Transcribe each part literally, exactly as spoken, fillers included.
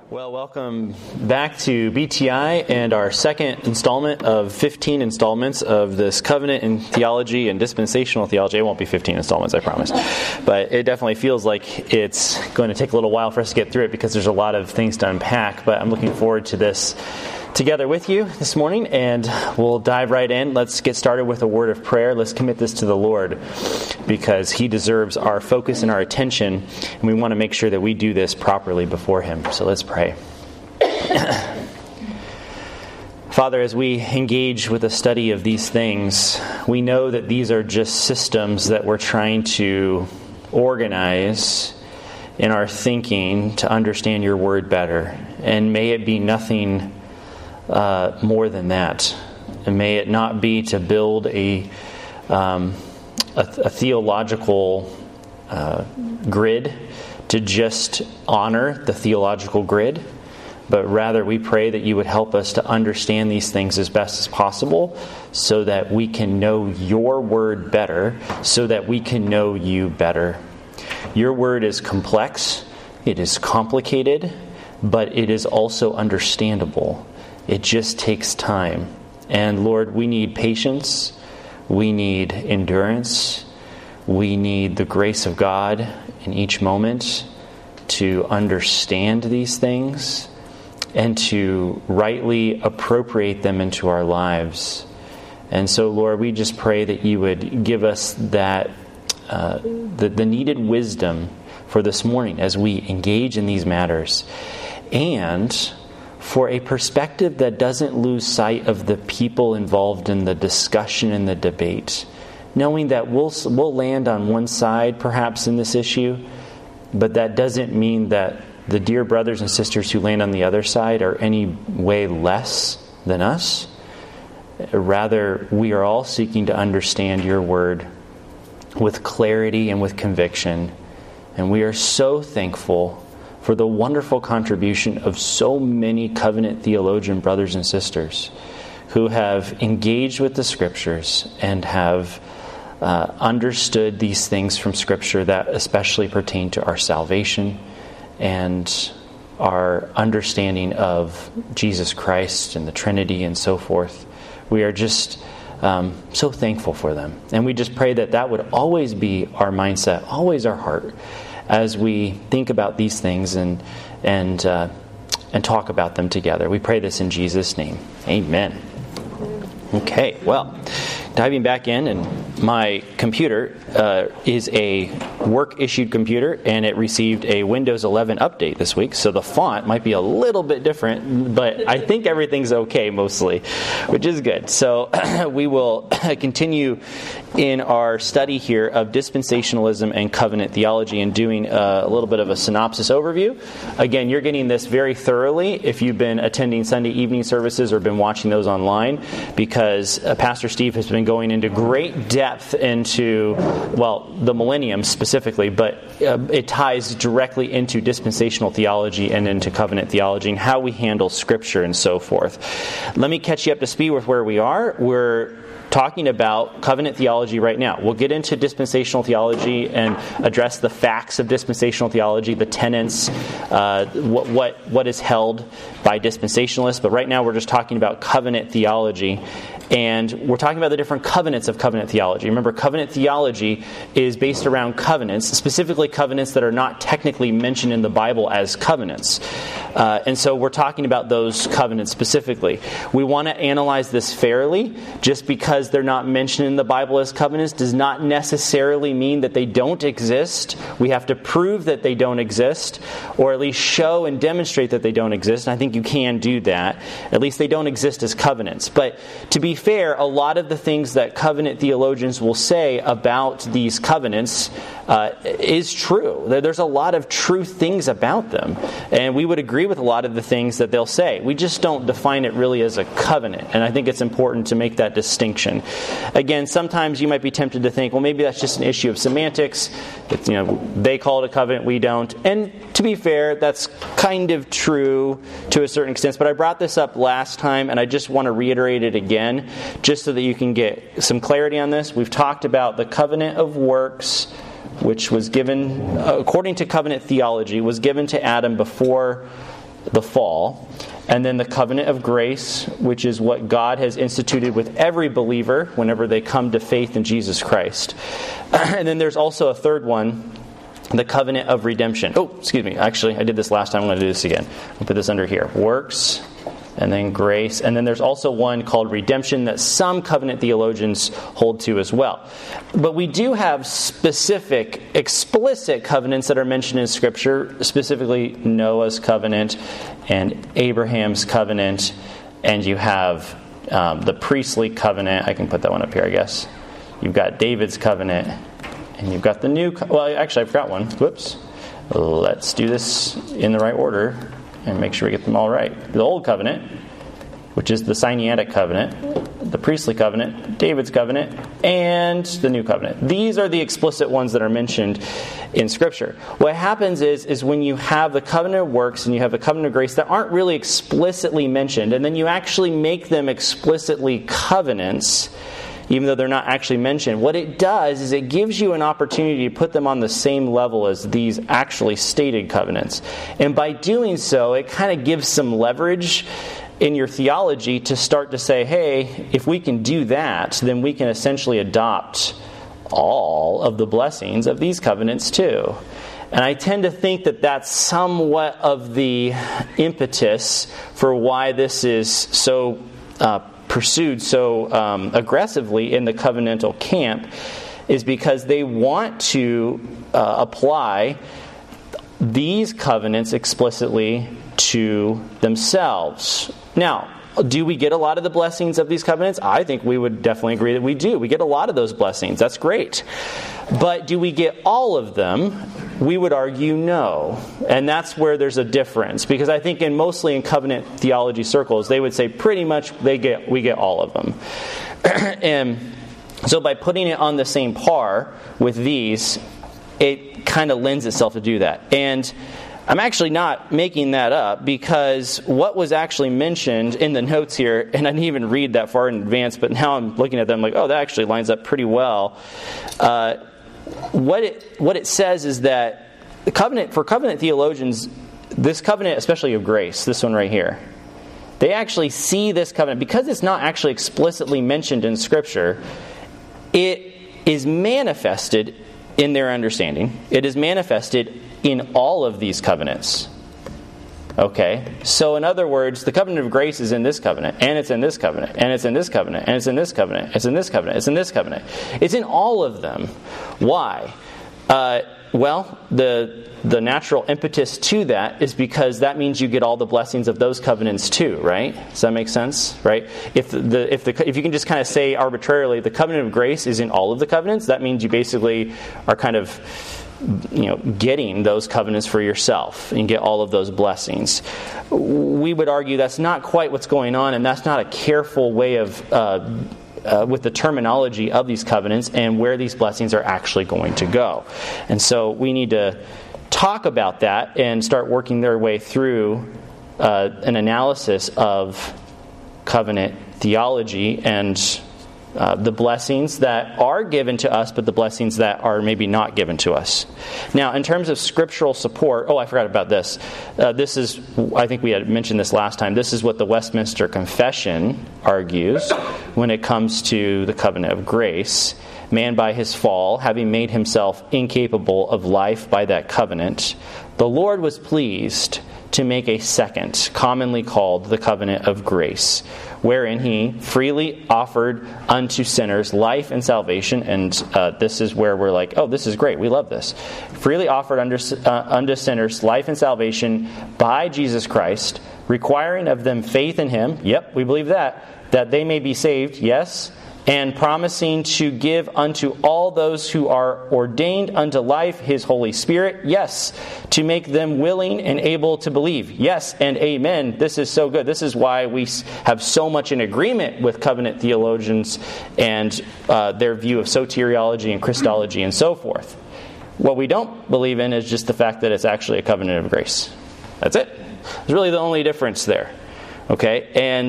Well, welcome back to B T I and our second installment of fifteen installments of this covenant and theology and dispensational theology. It won't be fifteen installments, I promise. But it definitely feels like it's going to take a little while for us to get through it because there's a lot of things to unpack. But I'm looking forward to this together with you this morning, and we'll dive right in. Let's get started with a word of prayer. Let's commit this to the Lord because He deserves our focus and our attention, and we want to make sure that we do this properly before Him. So let's pray. Father, as we engage with a study of these things, we know that these are just systems that we're trying to organize in our thinking to understand your word better. And may it be nothing Uh, more than that. And may it not be to build a um, a, a theological uh, grid to just honor the theological grid, but rather we pray that you would help us to understand these things as best as possible so that we can know your word better, so that we can know you better. Your word is complex, it is complicated, but it is also understandable. It just takes time. And Lord, we need patience. We need endurance. We need the grace of God in each moment to understand these things and to rightly appropriate them into our lives. And so, Lord, we just pray that you would give us that uh, the, the needed wisdom for this morning as we engage in these matters. And for a perspective that doesn't lose sight of the people involved in the discussion and the debate, knowing that we'll we'll land on one side perhaps in this issue, but that doesn't mean that the dear brothers and sisters who land on the other side are any way less than us. Rather, we are all seeking to understand your word with clarity and with conviction, and we are so thankful for the wonderful contribution of so many covenant theologian brothers and sisters who have engaged with the Scriptures and have uh, understood these things from Scripture that especially pertain to our salvation and our understanding of Jesus Christ and the Trinity and so forth. We are just um, so thankful for them. And we just pray that that would always be our mindset, always our heart, as we think about these things and and uh, and talk about them together. We pray this in Jesus' name. Amen. Okay, well, diving back in, and my computer uh, is a work-issued computer, and it received a Windows eleven update this week, so the font might be a little bit different, but I think everything's okay mostly, which is good. So we will continue in our study here of dispensationalism and covenant theology and doing a, a little bit of a synopsis overview. Again, you're getting this very thoroughly if you've been attending Sunday evening services or been watching those online, because uh, Pastor Steve has been going into great depth into, well, the millennium specifically, but uh, it ties directly into dispensational theology and into covenant theology and how we handle Scripture and so forth. Let me catch you up to speed with where we are. We're talking about covenant theology right now. We'll get into dispensational theology and address the facts of dispensational theology, the tenets, uh, what, what what is held by dispensationalists. But right now we're just talking about covenant theology. And we're talking about the different covenants of covenant theology. Remember, covenant theology is based around covenants, specifically covenants that are not technically mentioned in the Bible as covenants. Uh, and so we're talking about those covenants specifically. We want to analyze this fairly. Just because they're not mentioned in the Bible as covenants does not necessarily mean that they don't exist. We have to prove that they don't exist, or at least show and demonstrate that they don't exist. And I think you can do that. At least they don't exist as covenants. But to be fair, a lot of the things that covenant theologians will say about these covenants uh, is true. There's a lot of true things about them. And we would agree with a lot of the things that they'll say. We just don't define it really as a covenant. And I think it's important to make that distinction. Again, sometimes you might be tempted to think, well, maybe that's just an issue of semantics. It's, you know, they call it a covenant, we don't. And to be fair, that's kind of true to a certain extent. But I brought this up last time, and I just want to reiterate it again, just so that you can get some clarity on this. We've talked about the covenant of works, which was given, according to covenant theology, was given to Adam before the fall. And then the covenant of grace, which is what God has instituted with every believer whenever they come to faith in Jesus Christ. And then there's also a third one, the covenant of redemption. Oh, excuse me. Actually, I did this last time. I'm going to do this again. I'll put this under here. Works, and then grace. And then there's also one called redemption that some covenant theologians hold to as well. But we do have specific, explicit covenants that are mentioned in Scripture, specifically Noah's covenant and Abraham's covenant. And you have um, the priestly covenant. I can put that one up here, I guess. You've got David's covenant. And you've got the new... Co- well, actually, I forgot one. Whoops. Let's do this in the right order and make sure we get them all right. The Old Covenant, which is the Sinaitic Covenant, the Priestly Covenant, David's Covenant, and the New Covenant. These are the explicit ones that are mentioned in Scripture. What happens is, is when you have the covenant of works and you have the covenant of grace that aren't really explicitly mentioned, and then you actually make them explicitly covenants, even though they're not actually mentioned, what it does is it gives you an opportunity to put them on the same level as these actually stated covenants. And by doing so, it kind of gives some leverage in your theology to start to say, hey, if we can do that, then we can essentially adopt all of the blessings of these covenants too. And I tend to think that that's somewhat of the impetus for why this is so uh, pursued so um, aggressively in the covenantal camp, is because they want to uh, apply these covenants explicitly to themselves. Now, do we get a lot of the blessings of these covenants? I think we would definitely agree that we do. We get a lot of those blessings. That's great. But do we get all of them? We would argue no. And that's where there's a difference. Because I think in mostly in covenant theology circles, they would say pretty much they get we get all of them. And so by putting it on the same par with these, it kind of lends itself to do that. And I'm actually not making that up, because what was actually mentioned in the notes here, and I didn't even read that far in advance, but now I'm looking at them like, oh, that actually lines up pretty well. Uh, what it what it says is that the covenant, for covenant theologians, this covenant, especially of grace, this one right here, they actually see this covenant, because it's not actually explicitly mentioned in Scripture, it is manifested in their understanding. It is manifested in all of these covenants. Okay? So in other words, the covenant of grace is in this covenant, and it's in this covenant, and it's in this covenant, and it's in this covenant, it's in this covenant, it's in this covenant. It's in all of them. Why? Uh, well, the the natural impetus to that is because that means you get all the blessings of those covenants too, right? Does that make sense? Right? If the if the if you can just kind of say arbitrarily the covenant of grace is in all of the covenants, that means you basically are kind of, you know, getting those covenants for yourself and get all of those blessings. We would argue that's not quite what's going on, and that's not a careful way of uh, uh, with the terminology of these covenants and where these blessings are actually going to go. And so we need to talk about that and start working their way through uh, an analysis of covenant theology and Uh, the blessings that are given to us, but the blessings that are maybe not given to us. Now, in terms of scriptural support, oh, I forgot about this. Uh, this is, I think we had mentioned this last time, this is what the Westminster Confession argues when it comes to the covenant of grace. Man by his fall, having made himself incapable of life by that covenant, the Lord was pleased to make a second, commonly called the covenant of grace, wherein he freely offered unto sinners life and salvation. And uh, this is where we're like, oh, this is great. We love this. Freely offered unto, uh, unto sinners life and salvation by Jesus Christ, requiring of them faith in him. Yep, we believe that. That they may be saved, yes. And promising to give unto all those who are ordained unto life his Holy Spirit, yes, to make them willing and able to believe. Yes, and amen. This is so good. This is why we have so much in agreement with covenant theologians and uh, their view of soteriology and Christology and so forth. What we don't believe in is just the fact that it's actually a covenant of grace. That's it. It's really the only difference there. Okay? And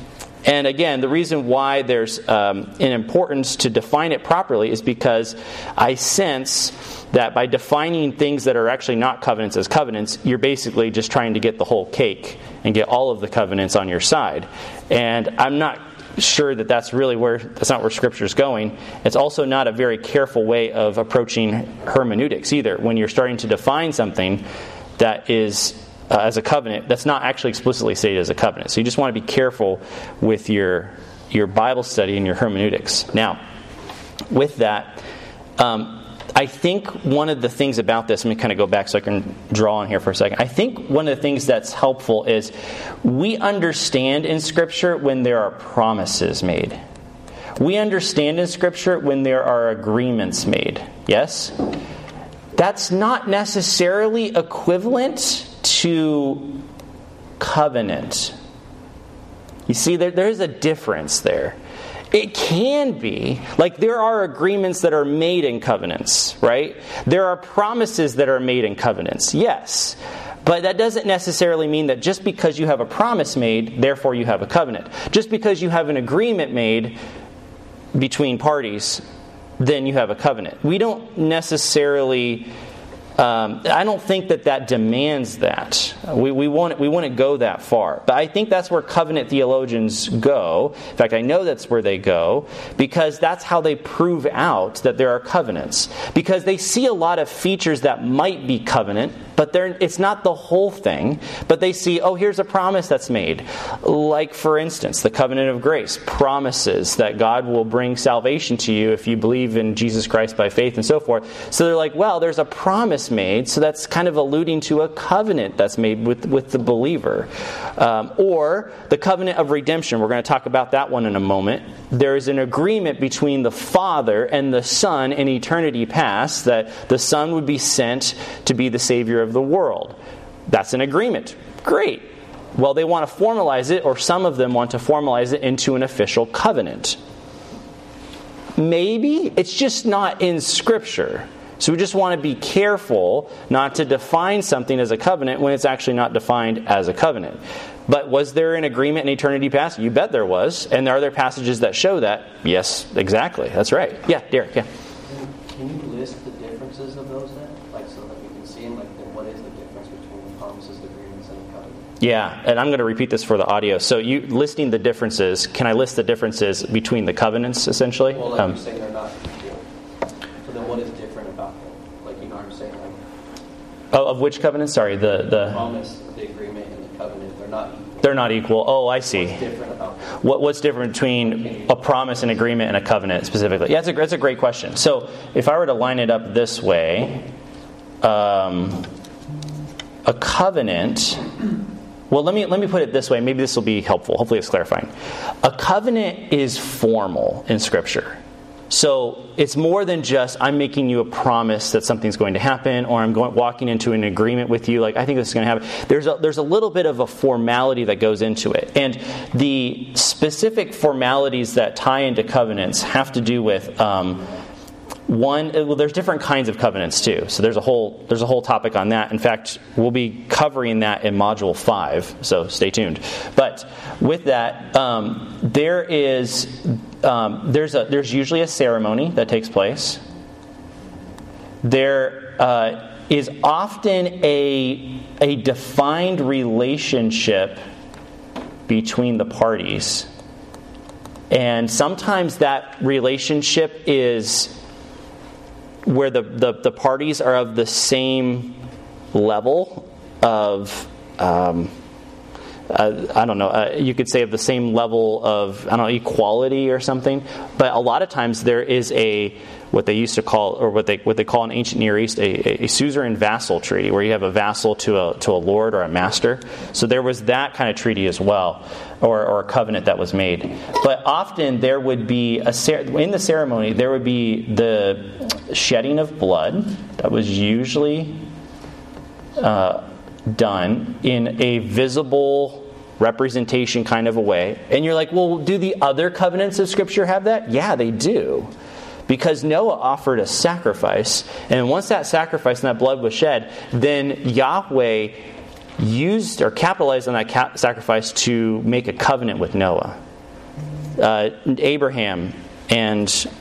And again, the reason why there's um, an importance to define it properly is because I sense that by defining things that are actually not covenants as covenants, you're basically just trying to get the whole cake and get all of the covenants on your side. And I'm not sure that that's really where, that's not where Scripture's going. It's also not a very careful way of approaching hermeneutics either. When you're starting to define something that is uh, as a covenant, that's not actually explicitly stated as a covenant. So you just want to be careful with your your Bible study and your hermeneutics. Now, with that, um, I think one of the things about this, let me kind of go back so I can draw on here for a second. I think one of the things that's helpful is we understand in Scripture when there are promises made. We understand in Scripture when there are agreements made. Yes? That's not necessarily equivalent to covenant. You see, there, there's a difference there. It can be. Like, there are agreements that are made in covenants, right? There are promises that are made in covenants, yes. But that doesn't necessarily mean that just because you have a promise made, therefore you have a covenant. Just because you have an agreement made between parties, then you have a covenant. We don't necessarily... Um, I don't think that that demands that. We, we, won't, we wouldn't go that far. But I think that's where covenant theologians go. In fact, I know that's where they go because that's how they prove out that there are covenants. Because they see a lot of features that might be covenant, but they're, it's not the whole thing. But they see, oh, here's a promise that's made. Like, for instance, the covenant of grace promises that God will bring salvation to you if you believe in Jesus Christ by faith and so forth. So they're like, well, there's a promise made, so that's kind of alluding to a covenant that's made with, with the believer. Um, or the covenant of redemption. We're going to talk about that one in a moment. There is an agreement between the Father and the Son in eternity past that the Son would be sent to be the Savior of the world. That's an agreement. Great. Well, they want to formalize it, or some of them want to formalize it into an official covenant. Maybe. It's just not in Scripture. So we just want to be careful not to define something as a covenant when it's actually not defined as a covenant. But was there an agreement in eternity past? You bet there was. And are there passages that show that? Yes, exactly. That's right. Yeah, Derek, yeah. Can you list the differences of those then? Like, so that we can see them? Like, then what is the difference between the promises, the agreements, and the covenant? Yeah, and I'm going to repeat this for the audio. So you listing the differences, can I list the differences between the covenants, essentially? Well, like um, you're saying they're not equal. So then what is different about them? Like, you know what I'm saying? Like, oh, of which covenant? Sorry, the... the the promise, the agreement, and the covenant, they're not equal. They're not equal. Oh, I see. What's different about them? What, what's different between a promise, an agreement, and a covenant specifically? Yeah, that's a, that's a great question. So if I were to line it up this way, um, a covenant... Well, let me let me put it this way. Maybe this will be helpful. Hopefully it's clarifying. A covenant is formal in Scripture. So it's more than just I'm making you a promise that something's going to happen, or I'm going walking into an agreement with you. Like, I think this is going to happen. There's a, there's a little bit of a formality that goes into it. And the specific formalities that tie into covenants have to do with... Um, One, well, there's different kinds of covenants too. So there's a whole there's a whole topic on that. In fact, we'll be covering that in Module five. So stay tuned. But with that, um, there is um, there's a there's usually a ceremony that takes place. There uh, is often a a defined relationship between the parties, and sometimes that relationship is where the, the, the parties are of the same level of, um, uh, I don't know, uh, you could say of the same level of, I don't know, equality or something. But a lot of times there is a, what they used to call, or what they what they call in ancient Near East, a, a suzerain vassal treaty, where you have a vassal to a to a lord or a master. So there was that kind of treaty as well, or, or a covenant that was made. But often there would be, a in the ceremony, there would be the shedding of blood that was usually uh, done in a visible representation kind of a way. And you're like, well, do the other covenants of Scripture have that? Yeah, they do. Because Noah offered a sacrifice, and once that sacrifice and that blood was shed, then Yahweh used or capitalized on that cap- sacrifice to make a covenant with Noah. Uh, Abraham and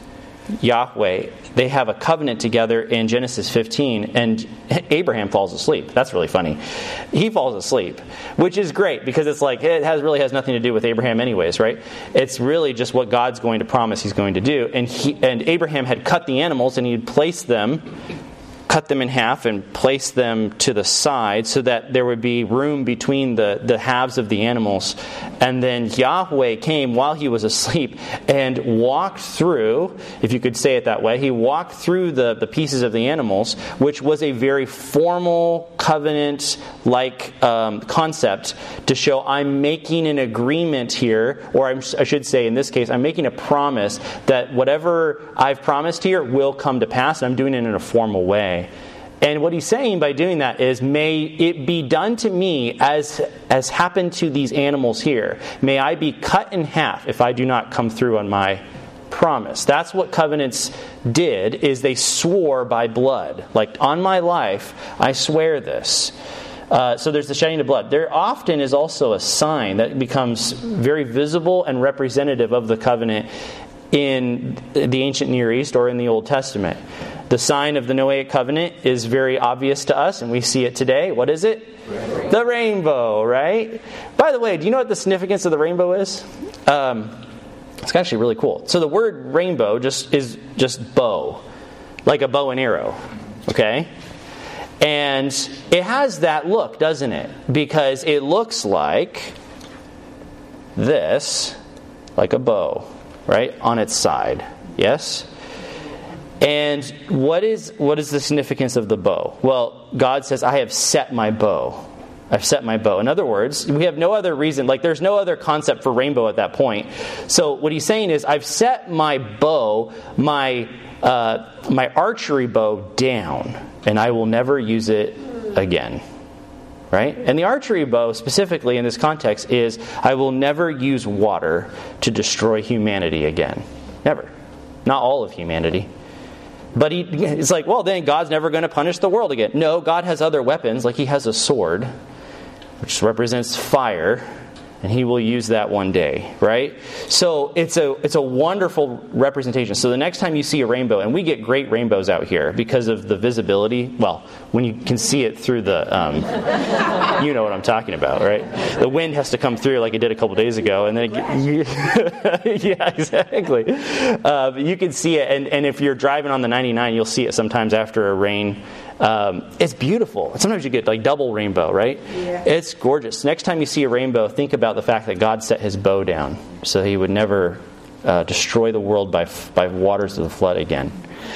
Yahweh, they have a covenant together in Genesis fifteen, and Abraham falls asleep. That's really funny. He falls asleep, which is great because it's like it has really has nothing to do with Abraham anyways, right? It's really just what God's going to promise he's going to do. And he and Abraham had cut the animals and he had placed them cut them in half and place them to the side so that there would be room between the, the halves of the animals. And then Yahweh came while he was asleep and walked through, if you could say it that way, he walked through the, the pieces of the animals, which was a very formal covenant-like um, concept to show I'm making an agreement here, or I'm, I should say in this case, I'm making a promise that whatever I've promised here will come to pass, and I'm doing it in a formal way. And what he's saying by doing that is, may it be done to me as as happened to these animals here. May I be cut in half if I do not come through on my promise. That's what covenants did, is they swore by blood. Like, on my life, I swear this. Uh, so there's the shedding of blood. There often is also a sign that becomes very visible and representative of the covenant in the ancient Near East or in the Old Testament. The sign of the Noahic covenant is very obvious to us, and we see it today. What is it? Rainbow. The rainbow, right? By the way, do you know what the significance of the rainbow is? Um, it's actually really cool. So the word rainbow just is just bow, like a bow and arrow, okay? And it has that look, doesn't it? Because it looks like this, like a bow, right, on its side. Yes? And what is what is the significance of the bow? Well, God says, I have set my bow. I've set my bow. In other words, we have no other reason, like there's no other concept for rainbow at that point. So what he's saying is, I've set my bow, my uh, my archery bow down, and I will never use it again. Right? And the archery bow, specifically in this context, is I will never use water to destroy humanity again. Never. Not all of humanity. But he, it's like, well, then God's never going to punish the world again. No, God has other weapons, like he has a sword, which represents fire, and he will use that one day, right? So it's a it's a wonderful representation. So the next time you see a rainbow, and we get great rainbows out here because of the visibility, well, when you can see it through the, um, you know what I'm talking about, right? The wind has to come through like it did a couple days ago, and then it, yeah, exactly. Uh, but you can see it, and, and if you're driving on the ninety-nine, you'll see it sometimes after a rain. Um, it's beautiful. Sometimes you get like double rainbow, right? Yeah. It's gorgeous. Next time you see a rainbow, think about the fact that God set his bow down so he would never uh, destroy the world by by waters of the flood again.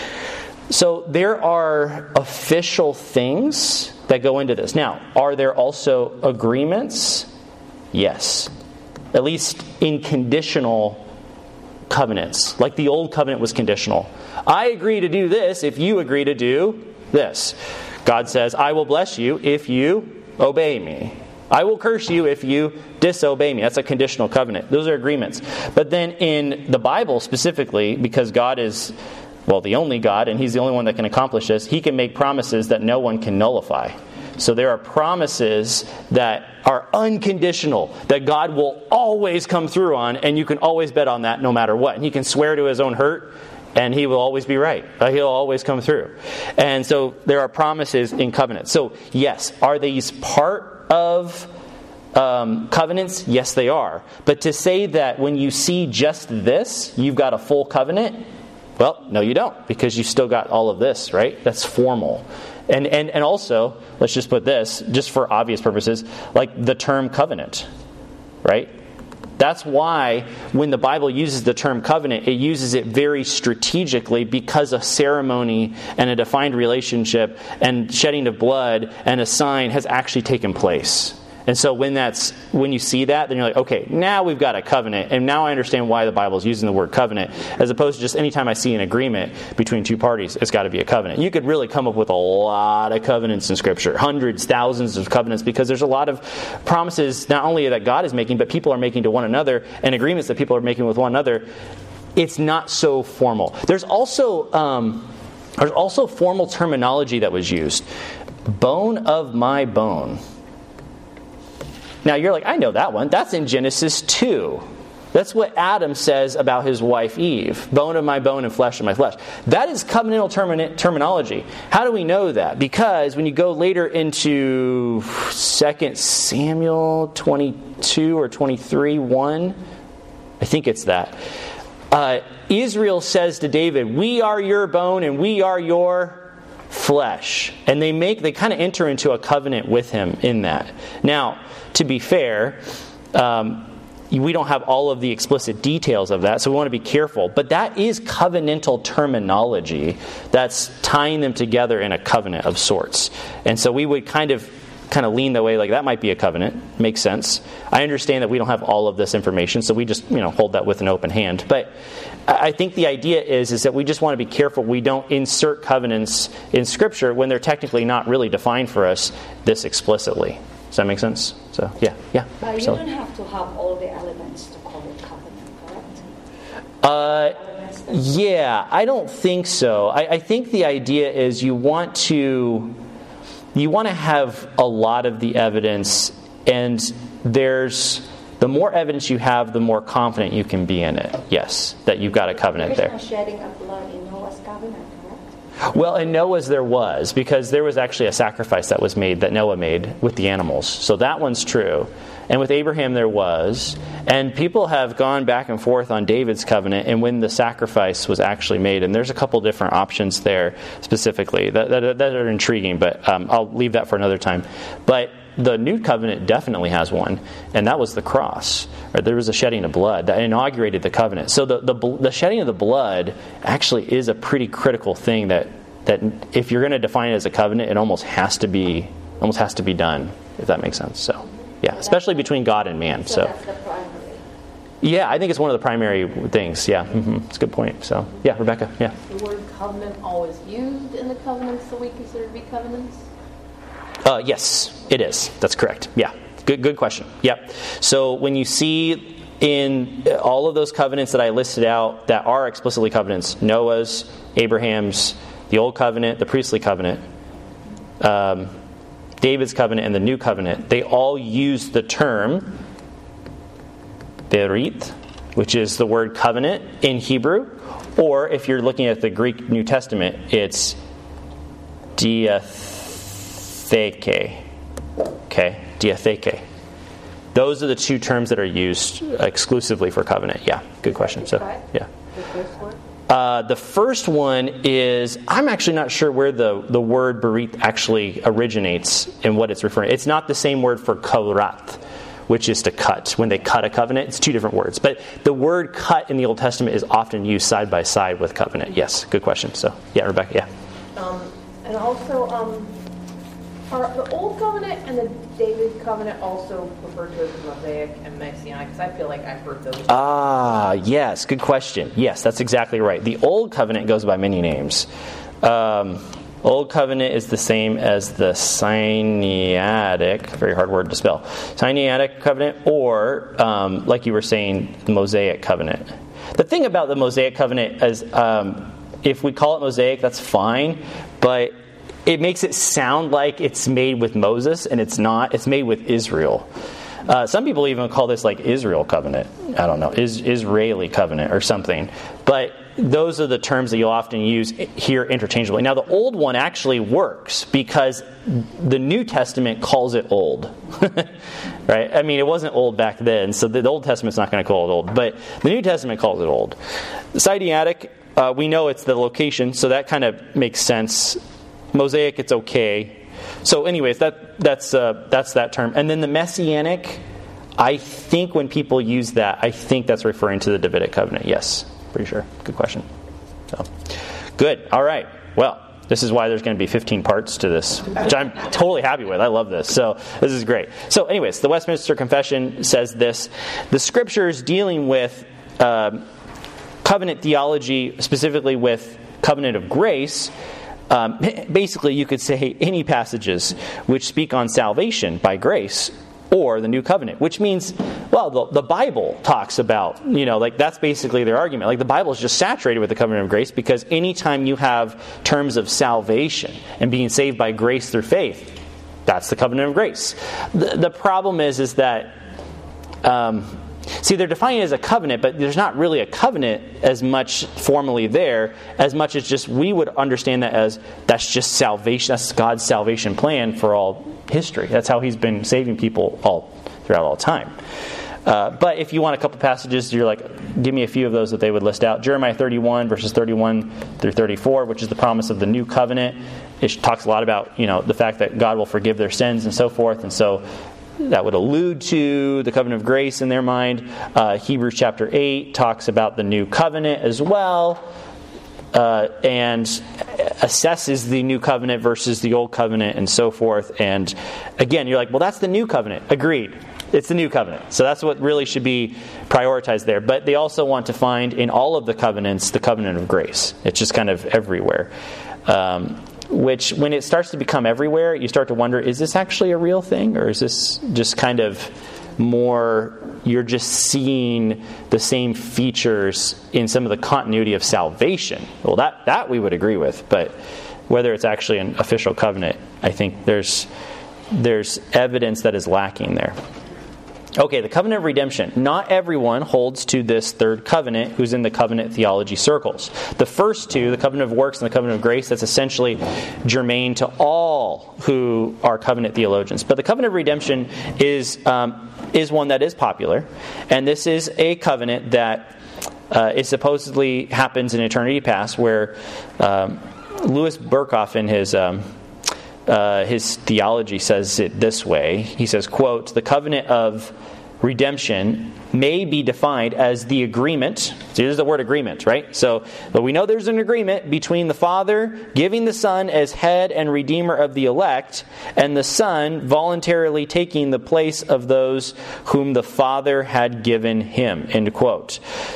So there are official things that go into this. Now, are there also agreements? Yes. At least in conditional covenants. Like the old covenant was conditional. I agree to do this if you agree to do this. God says, I will bless you if you obey me. I will curse you if you disobey me. That's a conditional covenant. Those are agreements. But then in the Bible specifically, because God is, well, the only God, and he's the only one that can accomplish this, he can make promises that no one can nullify. So there are promises that are unconditional, that God will always come through on, and you can always bet on that no matter what. And he can swear to his own hurt, and he will always be right. He'll always come through. And so there are promises in covenants. So yes, are these part of um, covenants? Yes, they are. But to say that when you see just this, you've got a full covenant, well, no you don't, because you've still got all of this, right? That's formal. And, and, and also, let's just put this, just for obvious purposes, like the term covenant, right? That's why when the Bible uses the term covenant, it uses it very strategically, because a ceremony and a defined relationship and shedding of blood and a sign has actually taken place. And so when that's when you see that, then you're like, okay, now we've got a covenant, and now I understand why the Bible is using the word covenant, as opposed to just anytime I see an agreement between two parties, it's got to be a covenant. You could really come up with a lot of covenants in Scripture, hundreds, thousands of covenants, because there's a lot of promises not only that God is making, but people are making to one another, and agreements that people are making with one another. It's not so formal. There's also um, there's also formal terminology that was used. Bone of my bone. Now you're like, I know that one. That's in Genesis two. That's what Adam says about his wife Eve. Bone of my bone and flesh of my flesh. That is covenantal termi- terminology. How do we know that? Because when you go later into Second Samuel twenty-two or twenty-three, one, I think it's that. Uh, Israel says to David, "We are your bone and we are your flesh." And they make they kind of enter into a covenant with him in that. Now, to be fair, um, we don't have all of the explicit details of that, so we want to be careful. But that is covenantal terminology that's tying them together in a covenant of sorts. And so we would kind of kind of lean the way like that might be a covenant. Makes sense. I understand that we don't have all of this information, so we just, you know, hold that with an open hand. But I think the idea is, is that we just want to be careful we don't insert covenants in Scripture when they're technically not really defined for us this explicitly. Does that make sense? So, yeah, yeah. But you so, don't have to have all the elements to call it covenant, correct? Uh, yeah, I don't think so. I, I think the idea is you want to you want to have a lot of the evidence, and there's the more evidence you have, the more confident you can be in it. Yes, that you've got a covenant there. There's no shedding of blood in Noah's covenant, correct? Well, in Noah's there was, because there was actually a sacrifice that was made, that Noah made with the animals. So that one's true. And with Abraham there was. And people have gone back and forth on David's covenant and when the sacrifice was actually made. And there's a couple different options there specifically that, that, that are intriguing, but um, I'll leave that for another time. But the new covenant definitely has one, and that was the cross. Right? There was a shedding of blood that inaugurated the covenant. So the, the the shedding of the blood actually is a pretty critical thing that that if you're going to define it as a covenant, it almost has to be almost has to be done, if that makes sense. So yeah, especially between God and man. So, so that's the primary. Yeah, I think it's one of the primary things. Yeah, mm-hmm. It's a good point. So yeah, Rebecca. Yeah. The word covenant always used in the covenants that we consider to be covenants? Uh, yes, it is. That's correct. Yeah. Good good question. Yep. So when you see in all of those covenants that I listed out that are explicitly covenants, Noah's, Abraham's, the Old Covenant, the priestly covenant, um, David's covenant, and the New Covenant, they all use the term berith, which is the word covenant in Hebrew, or if you're looking at the Greek New Testament, it's diatheke. Okay, diatheke. Those are the two terms that are used exclusively for covenant. Yeah, good question. So, yeah. The first one? Uh, the first one is, I'm actually not sure where the, the word berith actually originates and what it's referring to. It's not the same word for korath, which is to cut. When they cut a covenant, it's two different words. But the word cut in the Old Testament is often used side by side with covenant. Yes, good question. So, yeah, Rebecca, yeah. Um, and also, um, are the Old Covenant and the David Covenant also referred to as the Mosaic and Messianic? Because I feel like I've heard those. Ah, yes, good question. Yes, that's exactly right. The Old Covenant goes by many names. Um, Old Covenant is the same as the Sinaitic, very hard word to spell, Sinaitic Covenant, or, um, like you were saying, the Mosaic Covenant. The thing about the Mosaic Covenant is, um, if we call it Mosaic, that's fine, but it makes it sound like it's made with Moses, and it's not. It's made with Israel. Uh, some people even call this like Israel covenant. I don't know, is Israeli covenant or something. But those are the terms that you'll often use here interchangeably. Now, the old one actually works because the New Testament calls it old. Right? I mean, it wasn't old back then, so the Old Testament's not going to call it old. But the New Testament calls it old. The Sinaitic, uh, we know it's the location, so that kind of makes sense. Mosaic, it's okay. So anyways, that that's uh, that's that term. And then the Messianic, I think when people use that, I think that's referring to the Davidic covenant. Yes, pretty sure. Good question. So, good. All right. Well, this is why there's going to be fifteen parts to this, which I'm totally happy with. I love this. So this is great. So anyways, the Westminster Confession says this. The Scriptures dealing with uh, covenant theology, specifically with covenant of grace, Um, basically, you could say any passages which speak on salvation by grace or the new covenant, which means, well, the, the Bible talks about, you know, like that's basically their argument. Like the Bible is just saturated with the covenant of grace because anytime you have terms of salvation and being saved by grace through faith, that's the covenant of grace. The, the problem is, is that um, see, they're defining it as a covenant, but there's not really a covenant as much formally there, as much as just we would understand that as that's just salvation. That's God's salvation plan for all history. That's how he's been saving people all throughout all time. Uh, but if you want a couple passages, you're like, give me a few of those that they would list out. Jeremiah thirty-one, verses thirty-one through thirty-four, which is the promise of the new covenant. It talks a lot about, you know, the fact that God will forgive their sins and so forth. And so that would allude to the covenant of grace in their mind. Uh, Hebrews chapter eight talks about the new covenant as well. Uh, and assesses the new covenant versus the old covenant and so forth. And again, you're like, well, that's the new covenant. Agreed. It's the new covenant. So that's what really should be prioritized there. But they also want to find in all of the covenants the covenant of grace. It's just kind of everywhere. Um, which, when it starts to become everywhere, you start to wonder, is this actually a real thing? Or is this just kind of more, you're just seeing the same features in some of the continuity of salvation? Well, that, that we would agree with. But whether it's actually an official covenant, I think there's there's evidence that is lacking there. Okay, the covenant of redemption. Not everyone holds to this third covenant who's in the covenant theology circles. The first two, the covenant of works and the covenant of grace, that's essentially germane to all who are covenant theologians. But the covenant of redemption is um, is one that is popular. And this is a covenant that uh, it supposedly happens in eternity past, where um, Louis Berkhoff in his... Um, Uh, his theology says it this way. He says, quote, "The covenant of redemption may be defined as the agreement." So here's the word agreement, right? So, but we know there's an agreement between the Father giving the Son as head and redeemer of the elect, and the Son voluntarily taking the place of those whom the Father had given him, end quote.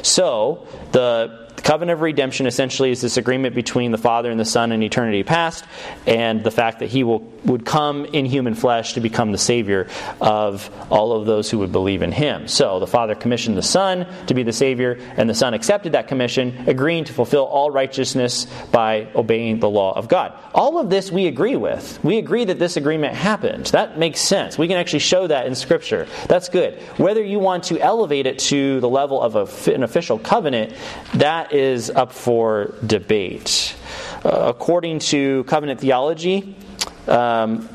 So, the covenant of redemption essentially is this agreement between the Father and the Son in eternity past, and the fact that He will would come in human flesh to become the Savior of all of those who would believe in Him. So the Father commissioned the Son to be the Savior, and the Son accepted that commission, agreeing to fulfill all righteousness by obeying the law of God. All of this we agree with. We agree that this agreement happened. That makes sense. We can actually show that in Scripture. That's good. Whether you want to elevate it to the level of a, an official covenant, that is up for debate. Uh, according to covenant theology, um,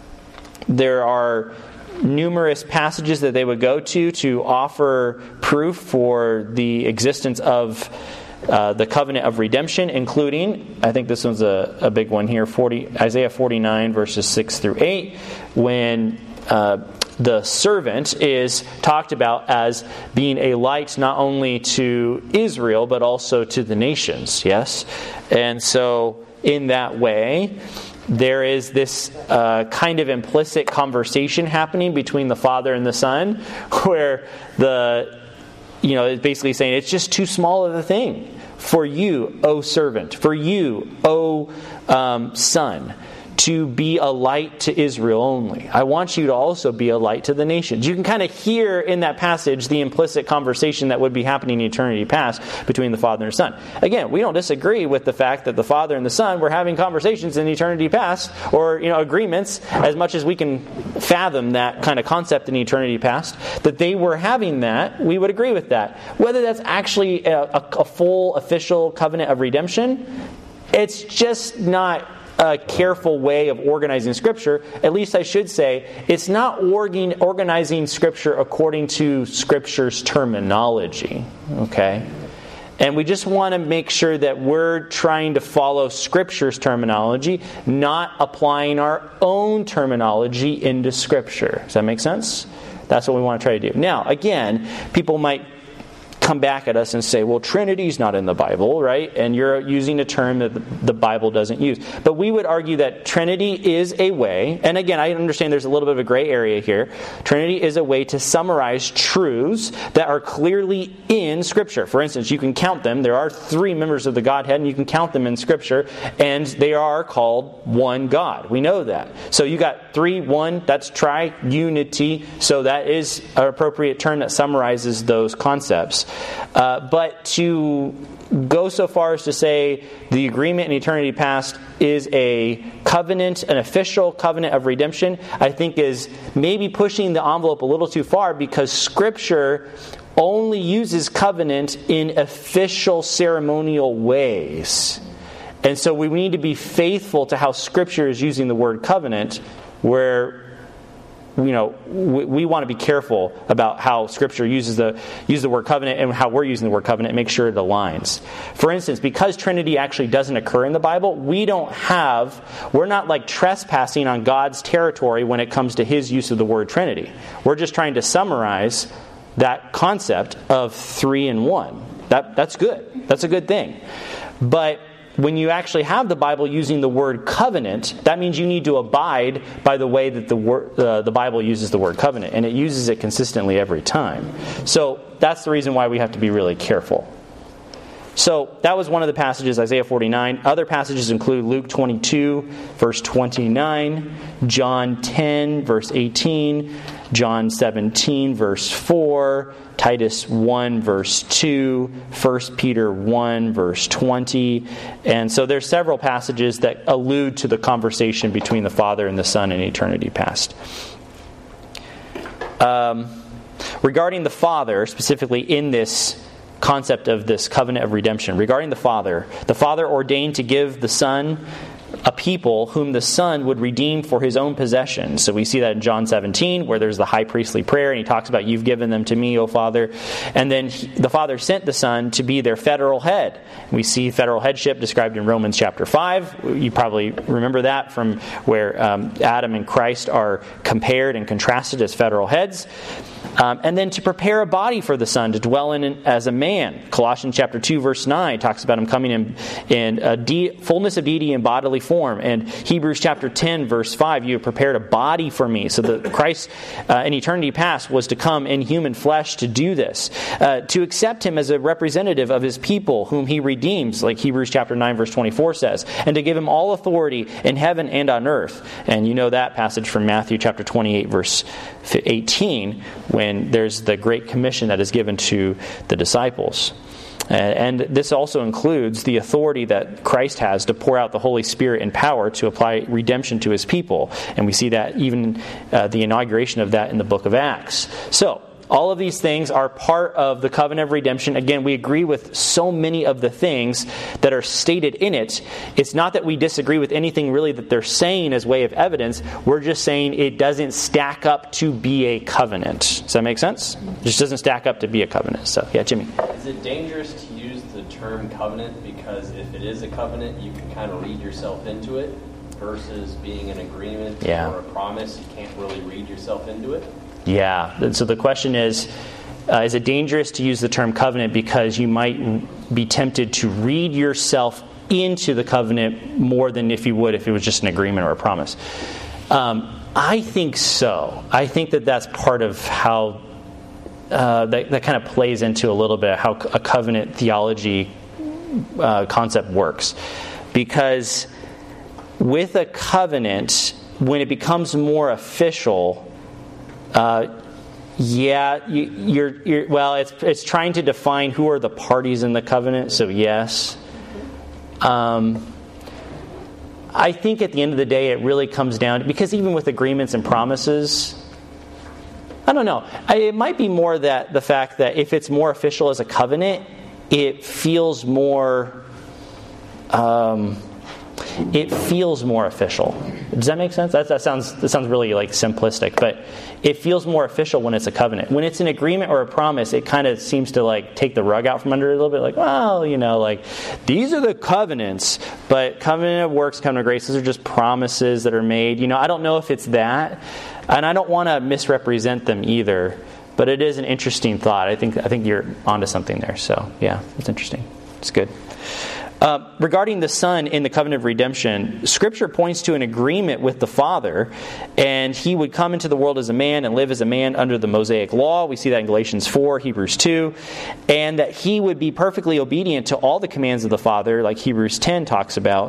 there are numerous passages that they would go to to offer proof for the existence of uh, the covenant of redemption, including, I think this one's a, a big one here, forty, Isaiah forty-nine verses six through eight, when uh, the servant is talked about as being a light not only to Israel, but also to the nations. Yes? And so, in that way, there is this uh, kind of implicit conversation happening between the Father and the Son, where the, you know, it's basically saying, it's just too small of a thing for you, O servant, for you, O um, son, to be a light to Israel only. I want you to also be a light to the nations. You can kind of hear in that passage the implicit conversation that would be happening in eternity past between the Father and the Son. Again, we don't disagree with the fact that the Father and the Son were having conversations in eternity past, or, you know, agreements, as much as we can fathom that kind of concept in eternity past, that they were having that. We would agree with that. Whether that's actually a, a, a full official covenant of redemption, it's just not a careful way of organizing Scripture. At least I should say, it's not organ, organizing Scripture according to Scripture's terminology. Okay? And we just want to make sure that we're trying to follow Scripture's terminology, not applying our own terminology into Scripture. Does that make sense? That's what we want to try to do. Now, again, people might come back at us and say, well, Trinity's not in the Bible, right? And you're using a term that the Bible doesn't use. But we would argue that Trinity is a way, and again, I understand there's a little bit of a gray area here. Trinity is a way to summarize truths that are clearly in Scripture. For instance, you can count them. There are three members of the Godhead, and you can count them in Scripture, and they are called one God. We know that. So you got three, one, that's triunity. So that is an appropriate term that summarizes those concepts. Uh, but to go so far as to say the agreement in eternity past is a covenant, an official covenant of redemption, I think is maybe pushing the envelope a little too far, because Scripture only uses covenant in official ceremonial ways. And so we need to be faithful to how Scripture is using the word covenant, where you know we, we want to be careful about how Scripture uses the uses the word covenant and how we're using the word covenant, and make sure it aligns. For instance, because Trinity actually doesn't occur in the Bible, we don't have, we're not like trespassing on God's territory when it comes to His use of the word Trinity. We're just trying to summarize that concept of three in one. That that's good. That's a good thing. But when you actually have the Bible using the word covenant, that means you need to abide by the way that the word, uh, the Bible uses the word covenant, and it uses it consistently every time. So that's the reason why we have to be really careful. So that was one of the passages, Isaiah forty-nine. Other passages include Luke twenty-two, verse twenty-nine, John ten, verse eighteen, John seventeen, verse four, Titus one, verse two, First Peter one, verse twenty. And so there's several passages that allude to the conversation between the Father and the Son in eternity past. Um, regarding the Father, specifically in this concept of this covenant of redemption, regarding the Father, the Father ordained to give the Son a people whom the Son would redeem for His own possession. So we see that in John seventeen, where there's the high priestly prayer, and He talks about, "You've given them to me, O Father." And then he, the Father sent the Son to be their federal head. We see federal headship described in Romans chapter five. You probably remember that from where um, Adam and Christ are compared and contrasted as federal heads. Um, and then to prepare a body for the Son to dwell in as a man. Colossians chapter two, verse nine talks about Him coming in, in a de- fullness of deity in bodily form. And Hebrews chapter ten, verse five, "You have prepared a body for me." So that Christ uh, in eternity past was to come in human flesh to do this. Uh, to accept Him as a representative of His people whom He redeems, like Hebrews chapter nine, verse twenty-four says. And to give Him all authority in heaven and on earth. And you know that passage from Matthew chapter twenty-eight, verse eighteen, when there's the Great Commission that is given to the disciples. And this also includes the authority that Christ has to pour out the Holy Spirit in power to apply redemption to His people. And we see that even uh, the inauguration of that in the book of Acts. So, all of these things are part of the covenant of redemption. Again, we agree with so many of the things that are stated in it. It's not that we disagree with anything really that they're saying as way of evidence. We're just saying it doesn't stack up to be a covenant. Does that make sense? It just doesn't stack up to be a covenant. So, yeah, Jimmy. Is it dangerous to use the term covenant because if it is a covenant, you can kind of read yourself into it, versus being an agreement yeah. or a promise, you can't really read yourself into it? Yeah. So the question is, uh, is it dangerous to use the term covenant because you might be tempted to read yourself into the covenant more than if you would if it was just an agreement or a promise? Um, I think so. I think that that's part of how uh, that, that kind of plays into a little bit how a covenant theology uh, concept works. Because with a covenant, when it becomes more official, Uh, yeah, you, you're, you're. Well, it's it's trying to define who are the parties in the covenant. So yes, um, I think at the end of the day, it really comes down to, because even with agreements and promises, I don't know. I, it might be more that the fact that if it's more official as a covenant, it feels more. Um, It feels more official. Does that make sense? That, that sounds that sounds really like simplistic, but it feels more official when it's a covenant. When it's an agreement or a promise, it kind of seems to like take the rug out from under it a little bit. Like, well, you know, like these are the covenants, but covenant of works, covenant of grace, those are just promises that are made. You know, I don't know if it's that, and I don't want to misrepresent them either. But it is an interesting thought. I think I think you're onto something there. So yeah, it's interesting. It's good. Uh, regarding the Son in the covenant of redemption, Scripture points to an agreement with the Father, and He would come into the world as a man and live as a man under the Mosaic law. We see that in Galatians four, Hebrews two, and that He would be perfectly obedient to all the commands of the Father, like Hebrews ten talks about,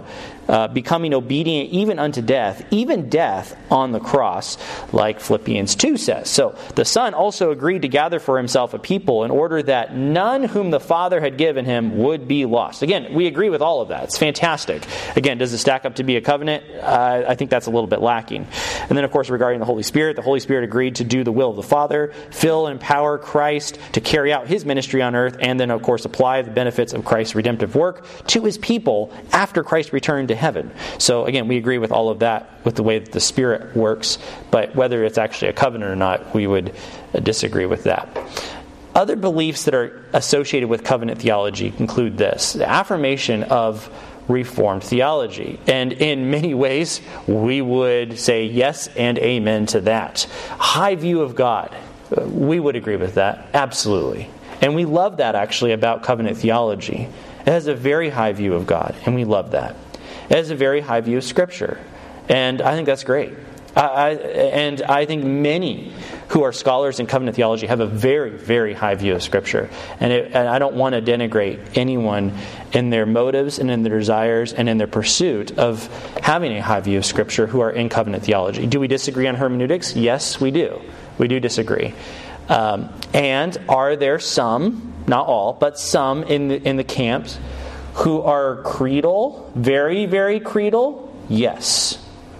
uh, becoming obedient even unto death, even death on the cross, like Philippians two says. So the Son also agreed to gather for himself a people in order that none whom the Father had given him would be lost. Again, we agree with all of that. It's fantastic. Again, does it stack up to be a covenant? Uh, I think that's a little bit lacking. And then, of course, regarding the Holy Spirit, the Holy Spirit agreed to do the will of the Father, fill and empower Christ to carry out his ministry on earth, and then, of course, apply the benefits of Christ's redemptive work to his people after Christ returned to heaven. So, again, we agree with all of that, with the way that the Spirit works, but whether it's actually a covenant or not, we would disagree with that. Other beliefs that are associated with covenant theology include this: the affirmation of Reformed theology. And in many ways, we would say yes and amen to that. High view of God. We would agree with that. Absolutely. And we love that, actually, about covenant theology. It has a very high view of God, and we love that. It has a very high view of Scripture. And I think that's great. I, I, and I think many who are scholars in covenant theology have a very, very high view of Scripture. And, it, and I don't want to denigrate anyone in their motives and in their desires and in their pursuit of having a high view of Scripture who are in covenant theology. Do we disagree on hermeneutics? Yes, we do. We do disagree. Um, and are there some, not all, but some in the, in the camps who are creedal, very, very creedal? Yes.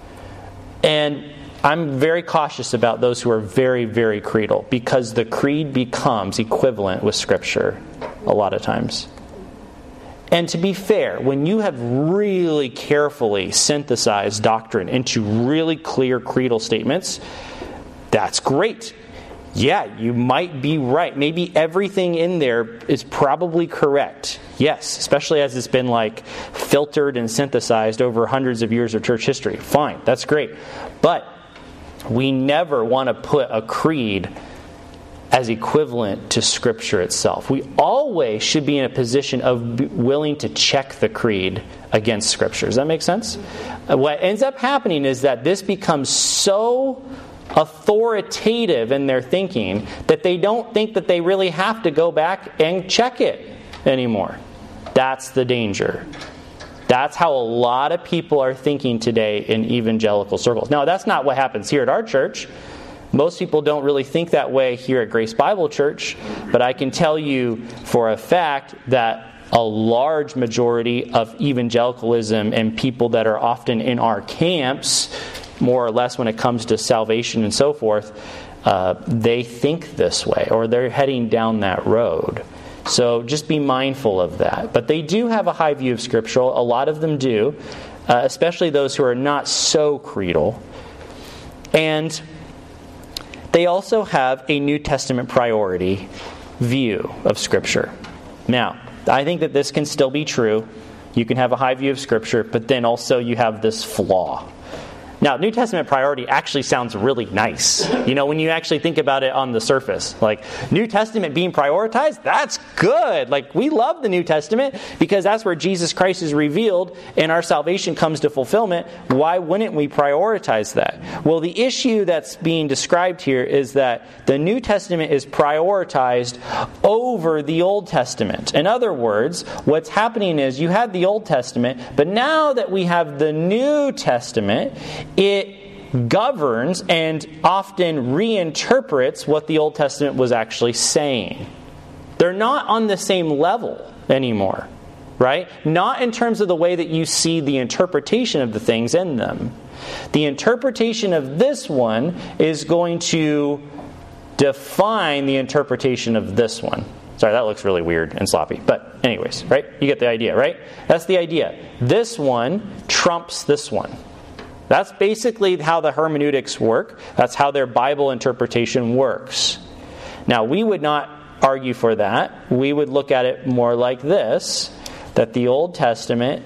And I'm very cautious about those who are very, very creedal, because the creed becomes equivalent with Scripture a lot of times. And to be fair, when you have really carefully synthesized doctrine into really clear creedal statements, that's great. Yeah, you might be right. Maybe everything in there is probably correct. Yes, especially as it's been like filtered and synthesized over hundreds of years of church history. Fine, that's great. But we never want to put a creed as equivalent to Scripture itself. We always should be in a position of willing to check the creed against Scripture. Does that make sense? What ends up happening is that this becomes so authoritative in their thinking that they don't think that they really have to go back and check it anymore. That's the danger. That's how a lot of people are thinking today in evangelical circles. Now, that's not what happens here at our church. Most people don't really think that way here at Grace Bible Church, but I can tell you for a fact that a large majority of evangelicalism and people that are often in our camps, more or less when it comes to salvation and so forth, uh, they think this way, or they're heading down that road. So just be mindful of that. But they do have a high view of Scripture. A lot of them do, uh, especially those who are not so creedal. And they also have a New Testament priority view of Scripture. Now, I think that this can still be true. You can have a high view of Scripture, but then also you have this flaw. Now, New Testament priority actually sounds really nice. You know, when you actually think about it on the surface. Like, New Testament being prioritized, that's good. Like, we love the New Testament because that's where Jesus Christ is revealed and our salvation comes to fulfillment. Why wouldn't we prioritize that? Well, the issue that's being described here is that the New Testament is prioritized over the Old Testament. In other words, what's happening is you had the Old Testament, but now that we have the New Testament, it governs and often reinterprets what the Old Testament was actually saying. They're not on the same level anymore, right? Not in terms of the way that you see the interpretation of the things in them. The interpretation of this one is going to define the interpretation of this one. Sorry, that looks really weird and sloppy. But anyways, right? You get the idea, right? That's the idea. This one trumps this one. That's basically how the hermeneutics work. That's how their Bible interpretation works. Now, we would not argue for that. We would look at it more like this, that the Old Testament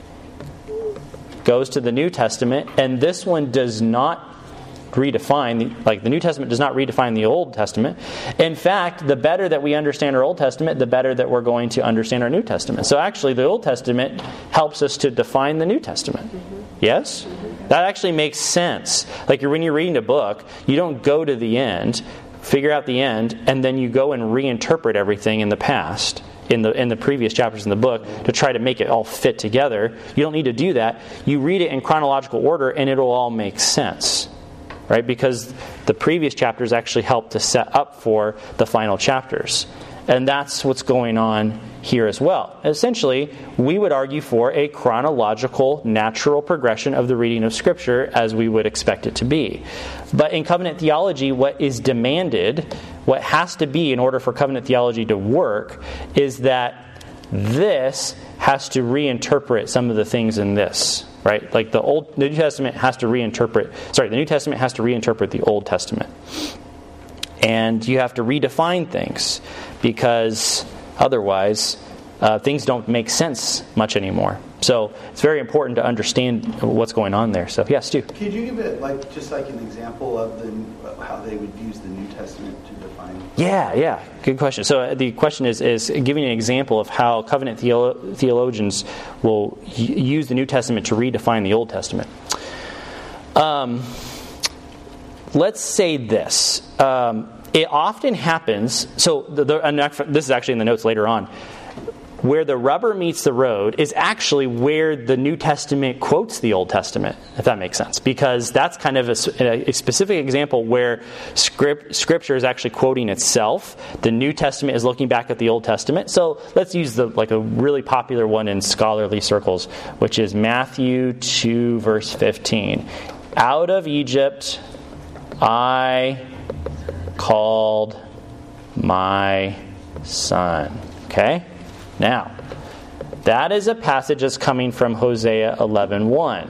goes to the New Testament, and this one does not redefine, the, like the New Testament does not redefine the Old Testament. In fact, the better that we understand our Old Testament, the better that we're going to understand our New Testament. So actually, the Old Testament helps us to define the New Testament. Yes? That actually makes sense. Like when you're reading a book, you don't go to the end, figure out the end, and then you go and reinterpret everything in the past. in the in the previous chapters in the book to try to make it all fit together. You don't need to do that. You read it in chronological order and it'll all make sense. Right? Because the previous chapters actually help to set up for the final chapters. And that's what's going on here as well. Essentially, we would argue for a chronological, natural progression of the reading of Scripture as we would expect it to be. But in covenant theology, what is demanded, what has to be in order for covenant theology to work, is that this has to reinterpret some of the things in this. Right? Like the Old, the New Testament has to reinterpret, sorry, the New Testament has to reinterpret the Old Testament. And you have to redefine things because otherwise uh, things don't make sense much anymore. So it's very important to understand what's going on there. So yeah, Stu. Could you give it like just like an example of the how they would use the New Testament to define? Yeah, yeah, good question. So the question is is giving an example of how covenant theolo- theologians will y- use the New Testament to redefine the Old Testament. Um, let's say this. Um, it often happens. So the, the, and this is actually in the notes later on. Where the rubber meets the road is actually where the New Testament quotes the Old Testament, if that makes sense. Because that's kind of a, a specific example where script, Scripture is actually quoting itself. The New Testament is looking back at the Old Testament. So let's use the like a really popular one in scholarly circles, which is Matthew two, verse fifteen. Out of Egypt I called my son. Okay? Now, that is a passage that's coming from Hosea eleven one.